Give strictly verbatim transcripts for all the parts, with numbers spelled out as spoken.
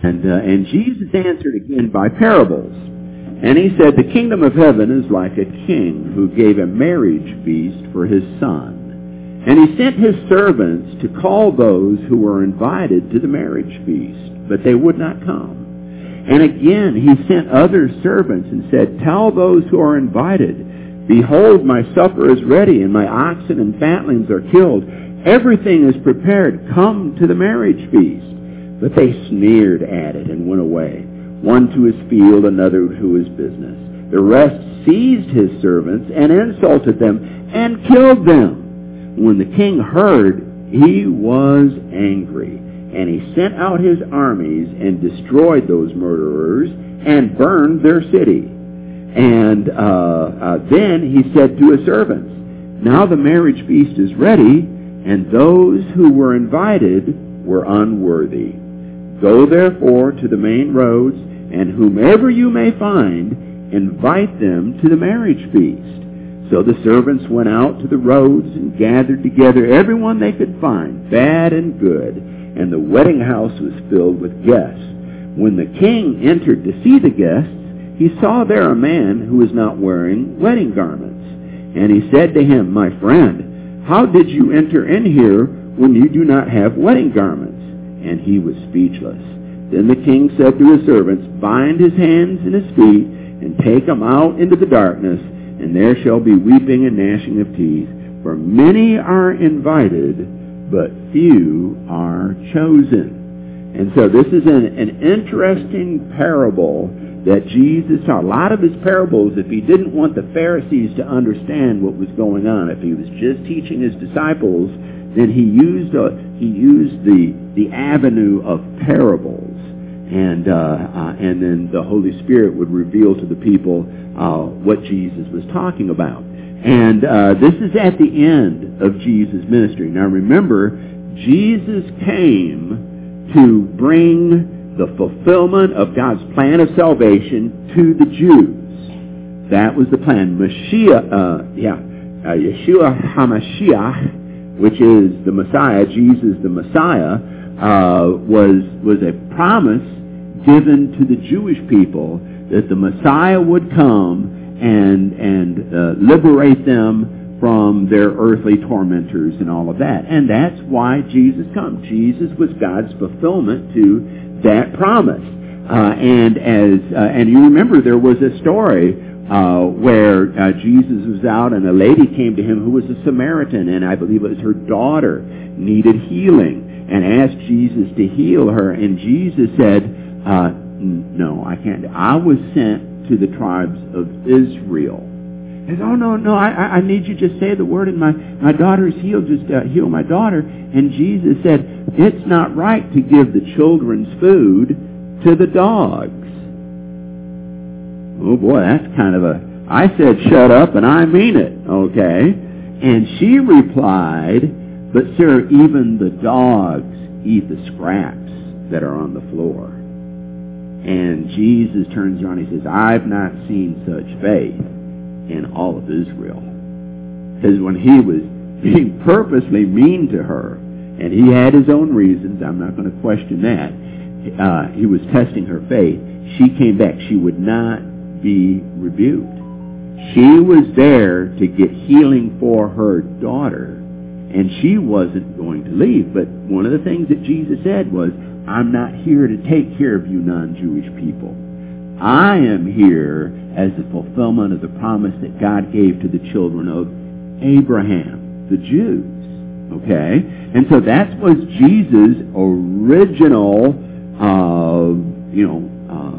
And, uh, and Jesus answered again by parables. And he said, the kingdom of heaven is like a king who gave a marriage feast for his son. And he sent his servants to call those who were invited to the marriage feast, but they would not come. And again he sent other servants and said, tell those who are invited, behold, my supper is ready, and my oxen and fatlings are killed. Everything is prepared. Come to the marriage feast. But they sneered at it and went away, one to his field, another to his business. The rest seized his servants and insulted them and killed them. When the king heard, he was angry, and he sent out his armies and destroyed those murderers and burned their city. And uh, uh, then he said to his servants, now the marriage feast is ready, and those who were invited were unworthy. Go therefore to the main roads, and whomever you may find, invite them to the marriage feast. So the servants went out to the roads and gathered together everyone they could find, bad and good, and the wedding house was filled with guests. When the king entered to see the guests, he saw there a man who was not wearing wedding garments. And he said to him, my friend, how did you enter in here when you do not have wedding garments? And he was speechless. Then the king said to his servants, bind his hands and his feet, and take him out into the darkness, and there shall be weeping and gnashing of teeth. For many are invited, but few are chosen. And so this is an, an interesting parable that Jesus taught. A lot of his parables, if he didn't want the Pharisees to understand what was going on, if he was just teaching his disciples, then he used a, he used the the avenue of parables, and uh, uh, and then the Holy Spirit would reveal to the people uh, what Jesus was talking about. And uh, this is at the end of Jesus' ministry. Now remember, Jesus came to bring the fulfillment of God's plan of salvation to the Jews. That was the plan. Mashiach, uh, yeah, uh, Yeshua HaMashiach, which is the Messiah, Jesus the Messiah, uh, was was a promise given to the Jewish people that the Messiah would come and and uh, liberate them from their earthly tormentors and all of that. And that's why Jesus comes. Jesus was God's fulfillment to that promise. Uh, and as uh, and you remember, there was a story uh, where uh, Jesus was out and a lady came to him who was a Samaritan, and I believe it was her daughter needed healing, and asked Jesus to heal her. And Jesus said, uh, no, I can't. I was sent to the tribes of Israel. He said, oh, no, no, I, I need you to just say the word and my, my daughter is healed. Just uh, heal my daughter. And Jesus said, it's not right to give the children's food to the dogs. Oh, boy, that's kind of a... I said, shut up, and I mean it, okay? And she replied, but, sir, even the dogs eat the scraps that are on the floor. And Jesus turns around and he says, I've not seen such faith in all of Israel. Because when he was being purposely mean to her, and he had his own reasons, I'm not going to question that, uh, he was testing her faith, she came back. She would not be rebuked. She was there to get healing for her daughter, and she wasn't going to leave. But one of the things that Jesus said was, I'm not here to take care of you non-Jewish people. I am here as the fulfillment of the promise that God gave to the children of Abraham, the Jews. Okay? And so that was Jesus' original, uh, you know, uh,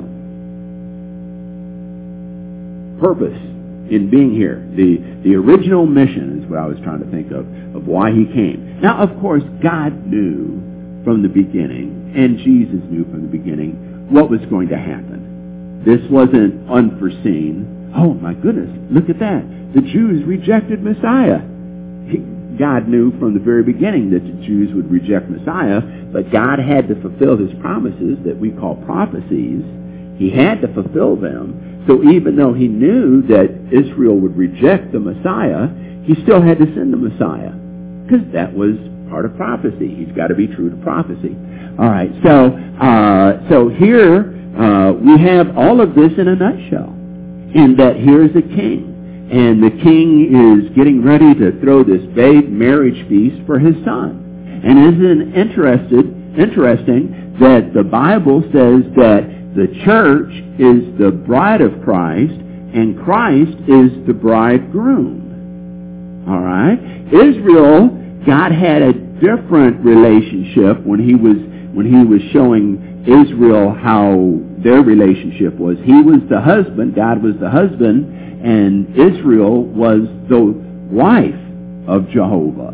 purpose in being here. The, the original mission is what I was trying to think of, of why he came. Now, of course, God knew from the beginning, and Jesus knew from the beginning, what was going to happen. This wasn't unforeseen. Oh, my goodness, look at that. The Jews rejected Messiah. God knew from the very beginning that the Jews would reject Messiah, but God had to fulfill his promises that we call prophecies. He had to fulfill them. So even though he knew that Israel would reject the Messiah, he still had to send the Messiah, because that was part of prophecy. He's got to be true to prophecy. All right, so uh, so here uh, we have all of this in a nutshell, in that here's a king, and the king is getting ready to throw this big marriage feast for his son. And isn't it interested, interesting that the Bible says that the church is the bride of Christ, and Christ is the bridegroom. All right? Israel, God had a different relationship when he was when he was showing Israel how their relationship was. He was the husband, God was the husband, and Israel was the wife of Jehovah.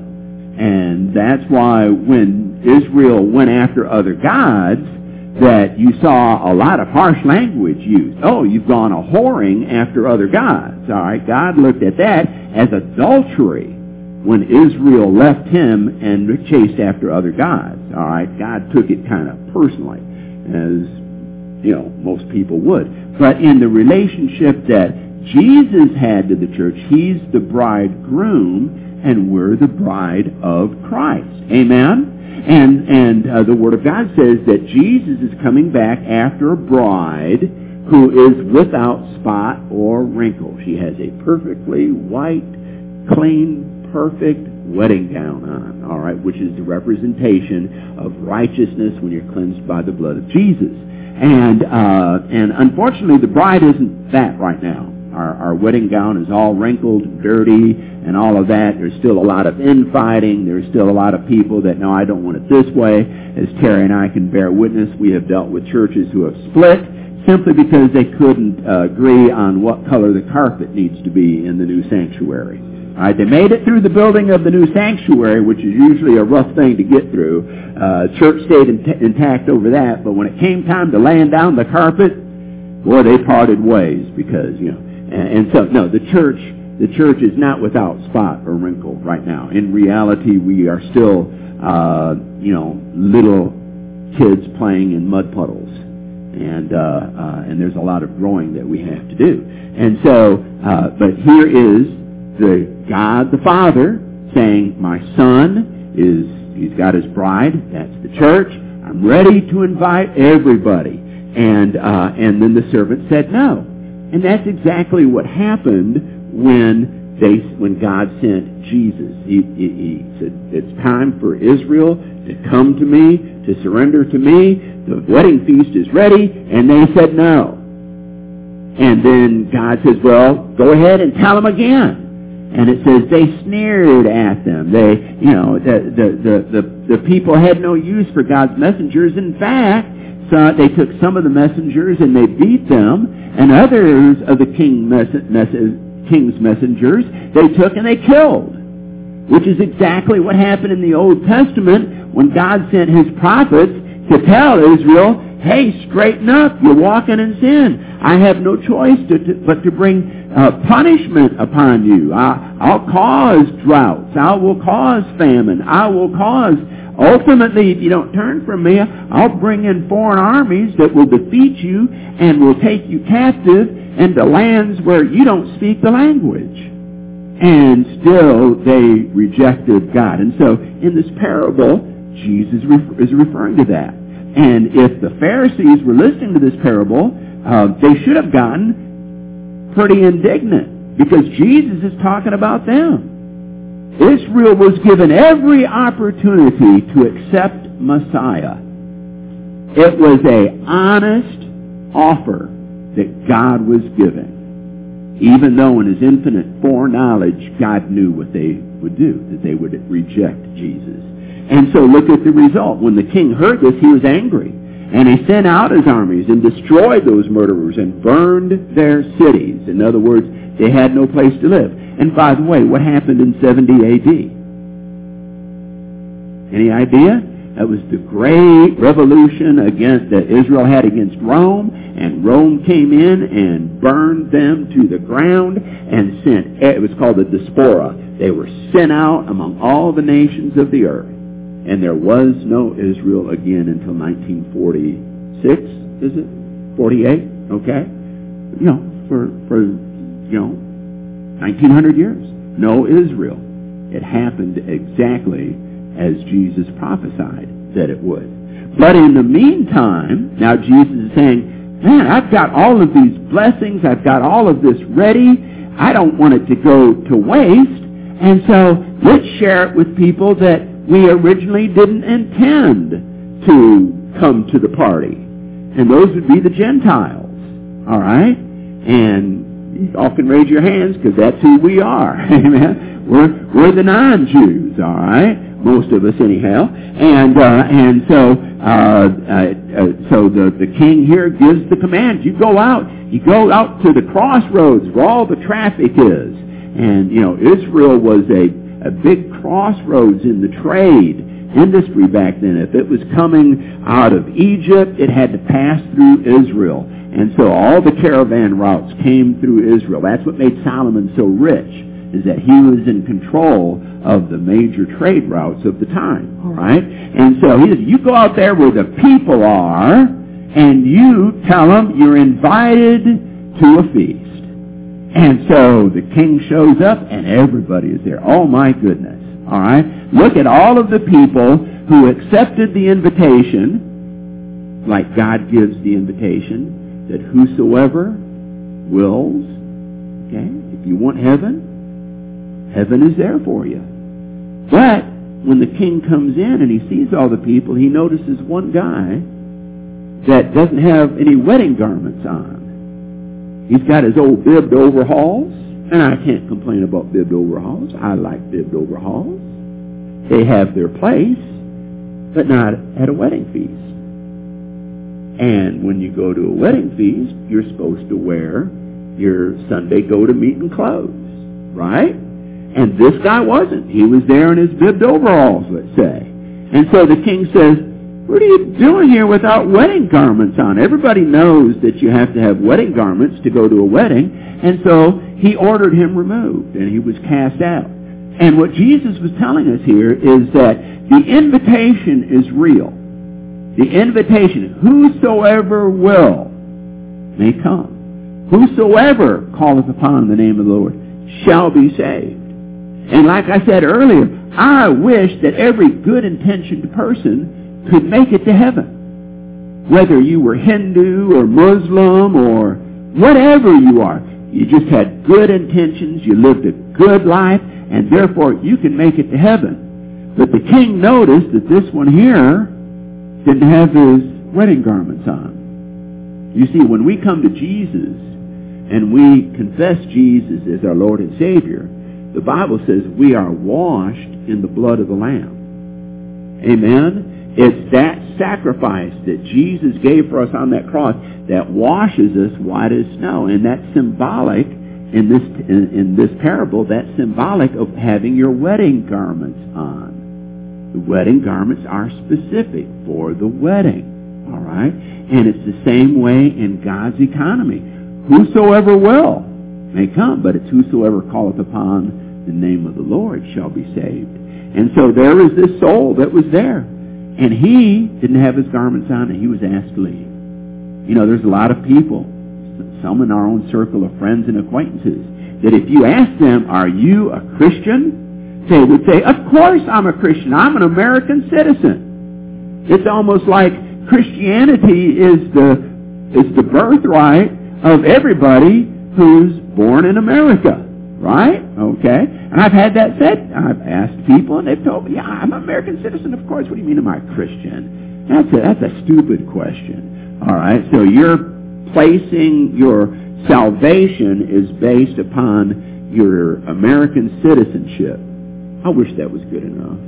And that's why when Israel went after other gods, that you saw a lot of harsh language used. Oh, you've gone a whoring after other gods. All right, God looked at that as adultery when Israel left him and chased after other gods. All right, God took it kind of personally, as, you know, most people would. But in the relationship that Jesus had to the church, he's the bridegroom, and we're the bride of Christ. Amen? And and uh, the Word of God says that Jesus is coming back after a bride who is without spot or wrinkle. She has a perfectly white, clean, perfect wedding gown on, all right, which is the representation of righteousness when you're cleansed by the blood of Jesus. And uh, and unfortunately, the bride isn't that right now. Our, our wedding gown is all wrinkled and dirty and all of that. There's still a lot of infighting. There's still a lot of people that, no, I don't want it this way. As Terry and I can bear witness, we have dealt with churches who have split simply because they couldn't uh, agree on what color the carpet needs to be in the new sanctuary. All right, they made it through the building of the new sanctuary, which is usually a rough thing to get through. Uh, church stayed in- intact over that, but when it came time to laying down the carpet, boy, they parted ways because, you know, and so, no, the church, the church is not without spot or wrinkle right now. In reality, we are still, uh, you know, little kids playing in mud puddles, and uh, uh, and there's a lot of growing that we have to do. And so, uh, but here is the God the Father saying, "My Son is, he's got his bride. That's the church. I'm ready to invite everybody." And uh, and then the servant said no. And that's exactly what happened when they, when God sent Jesus. He, he, he said, it's time for Israel to come to me, to surrender to me. The wedding feast is ready. And they said no. And then God says, well, go ahead and tell them again. And it says they sneered at them. They, you know, the, the, the, the, the people had no use for God's messengers. In fact, so they took some of the messengers and they beat them, and others of the king mess- mess- king's messengers they took and they killed, which is exactly what happened in the Old Testament when God sent his prophets to tell Israel, hey, straighten up, you're walking in sin. I have no choice to, to, but to bring uh, punishment upon you. I, I'll cause droughts. I will cause famine. I will cause... Ultimately, if you don't turn from me, I'll bring in foreign armies that will defeat you and will take you captive into lands where you don't speak the language. And still, they rejected God. And so, in this parable, Jesus is referring to that. And if the Pharisees were listening to this parable, uh, they should have gotten pretty indignant because Jesus is talking about them. Israel was given every opportunity to accept Messiah. It was an honest offer that God was giving. Even though in his infinite foreknowledge, God knew what they would do, that they would reject Jesus. And so look at the result. When the king heard this, he was angry. And he sent out his armies and destroyed those murderers and burned their cities. In other words, they had no place to live. And by the way, what happened in seventy A D? Any idea? That was the great revolution against that Israel had against Rome, and Rome came in and burned them to the ground and sent, it was called the diaspora. They were sent out among all the nations of the earth. And there was no Israel again until nineteen forty-six, is it? forty-eight? Okay. You know, for, for you know, nineteen hundred years. No Israel. It happened exactly as Jesus prophesied that it would. But in the meantime, now Jesus is saying, man, I've got all of these blessings. I've got all of this ready. I don't want it to go to waste. And so let's share it with people that we originally didn't intend to come to the party. And those would be the Gentiles. All right? And you all can raise your hands because that's who we are. Amen? We're, we're the non-Jews. All right? Most of us anyhow. And uh, and so uh, uh, uh, so the, the king here gives the command. You go out. You go out to the crossroads where all the traffic is. And, you know, Israel was a, a big crossroads in the trade industry back then. If it was coming out of Egypt, it had to pass through Israel. And so all the caravan routes came through Israel. That's what made Solomon so rich, is that he was in control of the major trade routes of the time. All right? And so he said, you go out there where the people are, and you tell them you're invited to a feast. And so the king shows up, and everybody is there. Oh, my goodness. All right? Look at all of the people who accepted the invitation, like God gives the invitation, that whosoever wills, okay, if you want heaven, heaven is there for you. But when the king comes in and he sees all the people, he notices one guy that doesn't have any wedding garments on. He's got his old bibbed overalls, and I can't complain about bibbed overalls. I like bibbed overalls. They have their place, but not at a wedding feast. And when you go to a wedding feast, you're supposed to wear your Sunday go-to-meeting clothes, right? And this guy wasn't. He was there in his bibbed overalls, let's say. And so the king says, what are you doing here without wedding garments on? Everybody knows that you have to have wedding garments to go to a wedding. And so he ordered him removed, and he was cast out. And what Jesus was telling us here is that the invitation is real. The invitation, whosoever will may come. Whosoever calleth upon the name of the Lord shall be saved. And like I said earlier, I wish that every good-intentioned person could make it to heaven. Whether you were Hindu or Muslim or whatever you are, you just had good intentions, you lived a good life, and therefore you can make it to heaven. But the king noticed that this one here didn't have his wedding garments on. You see, when we come to Jesus and we confess Jesus as our Lord and Savior, the Bible says we are washed in the blood of the Lamb. Amen? It's that sacrifice that Jesus gave for us on that cross that washes us white as snow. And that's symbolic, in this in, in this parable, that's symbolic of having your wedding garments on. The wedding garments are specific for the wedding. All right? And it's the same way in God's economy. Whosoever will may come, but it's whosoever calleth upon the name of the Lord shall be saved. And so there was this soul that was there. And he didn't have his garments on, and he was asked to leave. You know, there's a lot of people, some in our own circle of friends and acquaintances, that if you ask them, are you a Christian? They would say, of course I'm a Christian. I'm an American citizen. It's almost like Christianity is the, is the birthright of everybody who's born in America. Right? Okay. And I've had that said. I've asked people, and they've told me, yeah, I'm an American citizen, of course. What do you mean, am I a Christian? That's a, that's a stupid question. All right? So you're placing your salvation is based upon your American citizenship. I wish that was good enough.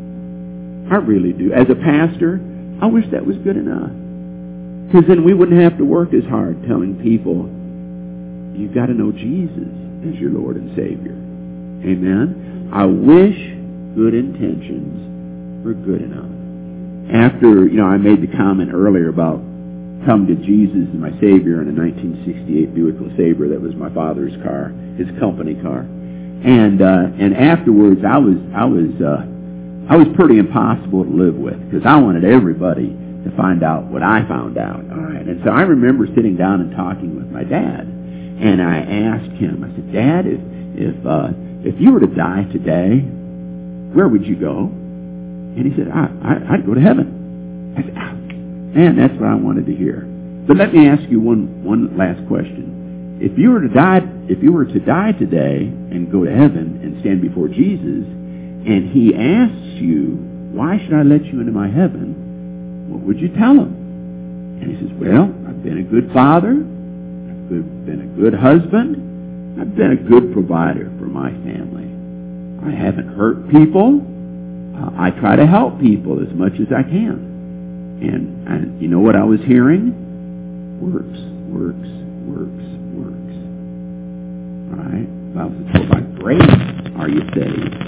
I really do. As a pastor, I wish that was good enough. Because then we wouldn't have to work as hard telling people, you've got to know Jesus as your Lord and Savior. Amen? I wish good intentions were good enough. After, you know, I made the comment earlier about coming to Jesus as my Savior in a nineteen sixty-eight Buick LeSabre that was my father's car, his company car. And uh, and afterwards, I was I was uh, I was pretty impossible to live with because I wanted everybody to find out what I found out. All right, and so I remember sitting down and talking with my dad. And I asked him, I said, Dad, if if uh, if you were to die today, where would you go? And he said, I, I, I'd go to heaven. I said, ah, man, that's what I wanted to hear. But let me ask you one, one last question. If you were to die, if you were to die today and go to heaven and stand before Jesus, and he asks you, why should I let you into my heaven? What would you tell him? And he says, well, I've been a good father. I've good, been a good husband. I've been a good provider for my family. I haven't hurt people. Uh, I try to help people as much as I can. And, and you know what I was hearing? Works, works, works, works. All right? The Bible says, for by grace are you saved.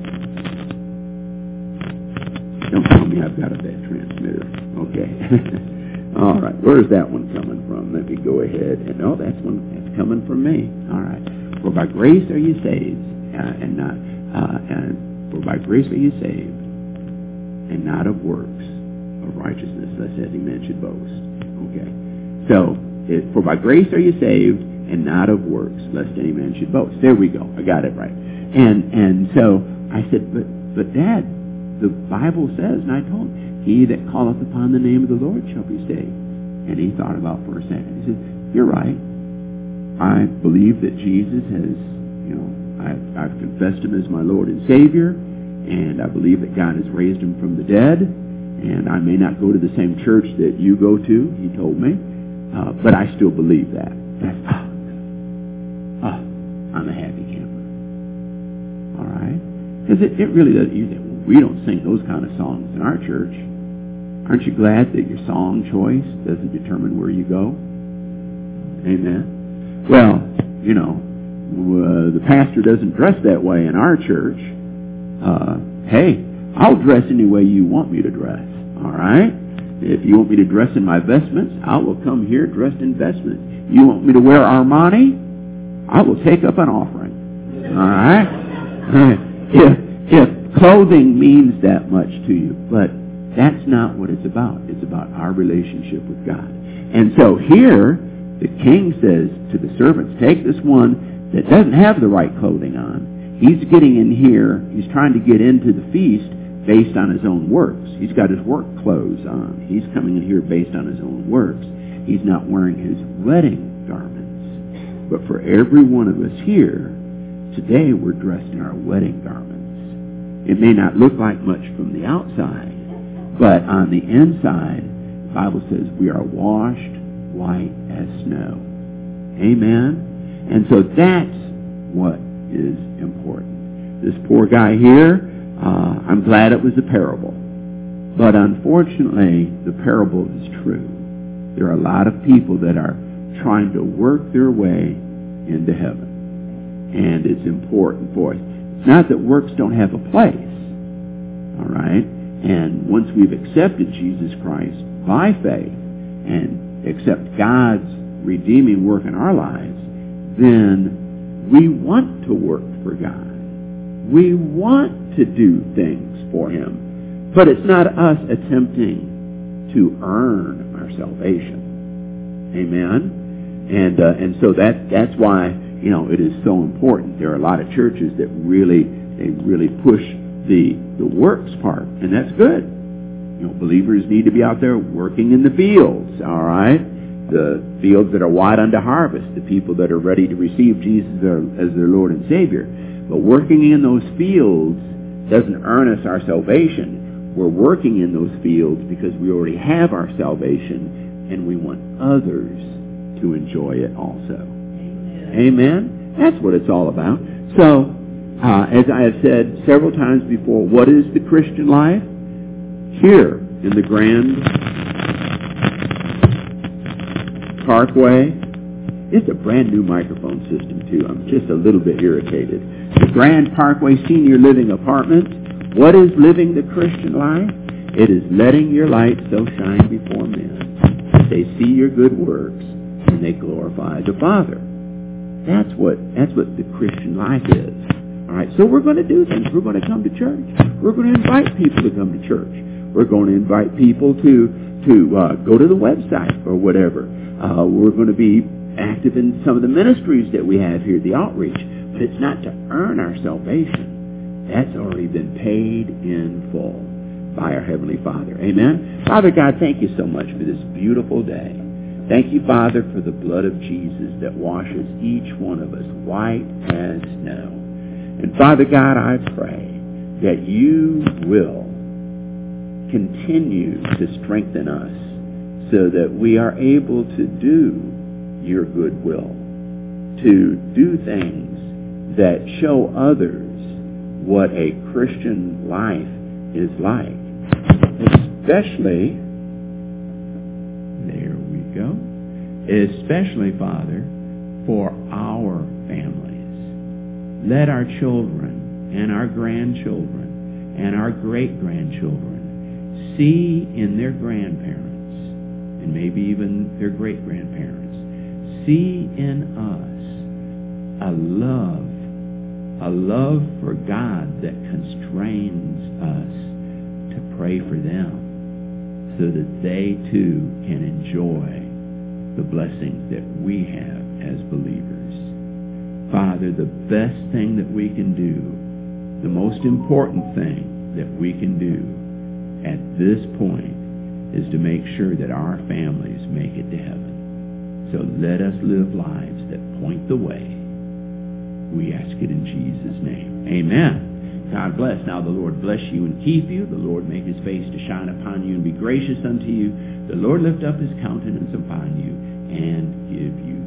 Don't tell me I've got a bad transmitter. Okay. All right. Where's that one coming from? Let me go ahead. And oh, that's one that's coming from me. All right. For by grace are you saved, uh, and not, uh, and for by grace are you saved, and not of works of righteousness, thus as he mentioned boast. Okay. So, it, for by grace are you saved, and not of works, lest any man should boast. There we go. I got it right. And and so I said, but but Dad, the Bible says, and I told him, he that calleth upon the name of the Lord shall be saved. And he thought about for a second. He said, you're right. I believe that Jesus has, you know, I've, I've confessed him as my Lord and Savior, and I believe that God has raised him from the dead, and I may not go to the same church that you go to, he told me, uh, but I still believe that. That's, oh, oh, I'm a happy camper. All right? Because it, it really does, you say, well, we don't sing those kind of songs in our church. Aren't you glad that your song choice doesn't determine where you go? Amen. Well, you know, uh, the pastor doesn't dress that way in our church. Uh, hey, I'll dress any way you want me to dress. All right? If you want me to dress in my vestments, I will come here dressed in vestments. You want me to wear Armani? I will take up an offering. All right? If, if clothing means that much to you, but that's not what it's about. It's about our relationship with God. And so here, the king says to the servants, take this one that doesn't have the right clothing on. He's getting in here, he's trying to get into the feast based on his own works. He's got his work clothes on. He's coming in here based on his own works. He's not wearing his wedding garments. But for every one of us here, today we're dressed in our wedding garments. It may not look like much from the outside, but on the inside, the Bible says we are washed white as snow. Amen? And so that's what is important. This poor guy here, uh, I'm glad it was a parable. But unfortunately, the parable is true. There are a lot of people that are trying to work their way into heaven. And it's important for us. It's not that works don't have a place. All right? And once we've accepted Jesus Christ by faith and accept God's redeeming work in our lives, then we want to work for God. We want to do things for him. But it's not us attempting to earn our salvation. Amen? And uh, and so that that's why, you know, it is so important. There are a lot of churches that really, they really push the, the works part, and that's good. You know, believers need to be out there working in the fields, all right? The fields that are wide unto harvest, the people that are ready to receive Jesus as their Lord and Savior. But working in those fields doesn't earn us our salvation. We're working in those fields because we already have our salvation, and we want others to enjoy it also. Amen? Amen? That's what it's all about. So, uh, as I have said several times before, what is the Christian life? Here in the Grand Parkway, it's a brand new microphone system too. I'm just a little bit irritated. The Grand Parkway Senior Living Apartments. What is living the Christian life? It is letting your light so shine before men that they see your good works and they glorify the Father. That's what that's what the Christian life is. All right. So we're going to do things. We're going to come to church. We're going to invite people to come to church. We're going to invite people to to uh, go to the website or whatever. Uh, we're going to be active in some of the ministries that we have here, the outreach. But it's not to earn our salvation. That's already been paid in full. by our Heavenly Father. Amen. Father God, thank you so much for this beautiful day. Thank you, Father, for the blood of Jesus that washes each one of us white as snow. And Father God, I pray that you will continue to strengthen us so that we are able to do your good will, to do things that show others what a Christian life is like. Especially, there we go, especially, Father, for our families. Let our children and our grandchildren and our great-grandchildren see in their grandparents, and maybe even their great-grandparents, see in us a love, a love for God that constrains us to pray for them so that they too can enjoy the blessings that we have as believers. Father, the best thing that we can do, the most important thing that we can do at this point is to make sure that our families make it to heaven. So let us live lives that point the way. We ask it in Jesus' name. Amen. God bless. Now the Lord bless you and keep you. The Lord make his face to shine upon you and be gracious unto you. The Lord lift up his countenance upon you and give you